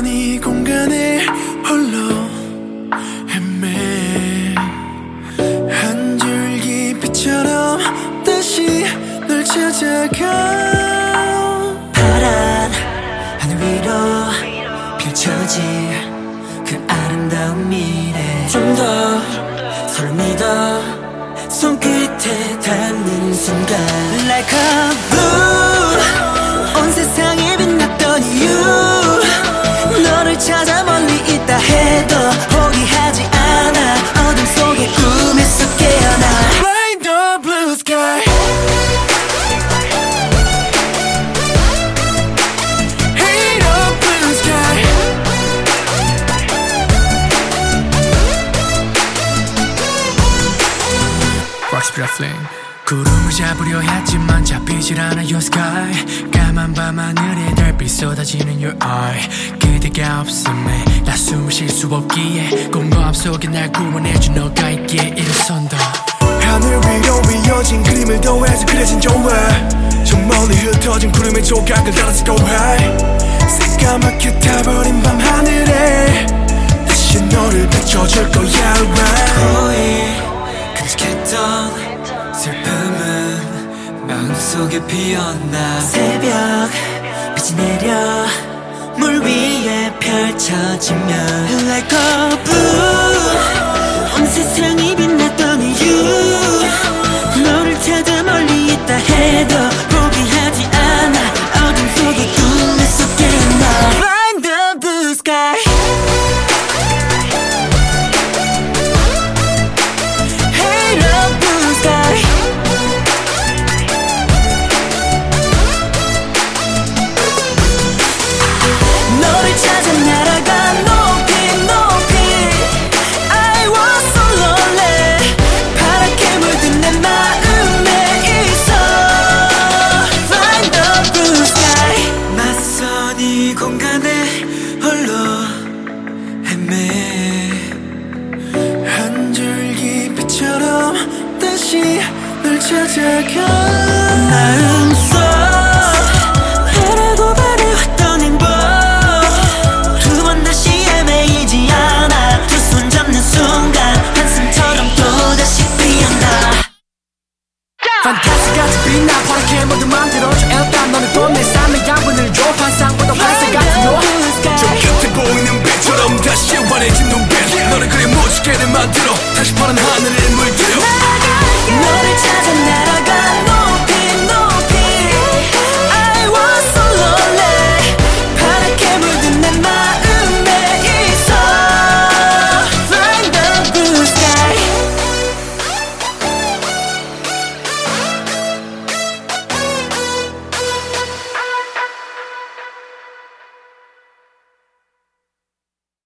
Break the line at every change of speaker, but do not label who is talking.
낯선 이 공간에 홀로 헤매 한 줄기 빛처럼 다시 널 찾아가.
파란 하늘 위로 펼쳐질 그 아름다운 미래, 좀 더 서로 믿어 손끝에 닿는 순간. Like a blue, 온 세상에 빛났던 이유, 너를 찾아 멀리 있다 해도 포기하지 않아. 어둠 속에 꿈에서 깨어나.
Blind the blue sky. Hey the blue sky. Rockspeed Flame. 구름을 잡으려 했지만 잡히질 않아 your sky. 까만 밤 하늘에 달빛 쏟아지는 your eye. 그대가 없음에 나 숨을 쉴 수 없기에 공허함 속에 날 구원해준 너가 있기에 일어선다. 하늘 위로 이어진 그림을 더해서 그려진 조화, 저 멀리 흩어진 구름의 조각을 따라서 go high. 새까맣게 타버린 밤 하늘에 다시 너를 비춰줄 거야 right.
거의 간직했던 슬픔은 마음속에 피었나. 새벽 빛이 내려 물 위에 펼쳐지면 Like a blue, 온 세상이 빛났던 이유, 너를 찾아 멀리 있다 해도 포기하지 않아. 어둠 속에 꿈에서 깨어나. Find the blue sky. Hey the blue sky. 너를 찾아 날아가 높이 높이. I was so lonely. 파랗게 물든 내 마음에 있어. Find the blue sky. 낯선 이 공간에 홀로 헤매
한 줄기 빛처럼 다시 널 찾아가.
마음속 바라고 바래왔던 행복, 두 번 다시 헤매이지 않아. 두 손 잡는 순간 한숨처럼 또다시 피어나.
판타지 같은 빛나 파랗게 모두 만들어줘. 일단 너는 또 내 삶의 양분을 줘. 환상보다 환상 같은 너, 저 곁에 보이는 빛처럼 다시 환해진 눈빛. 너를 그리 무지개를 만들어 다시 파란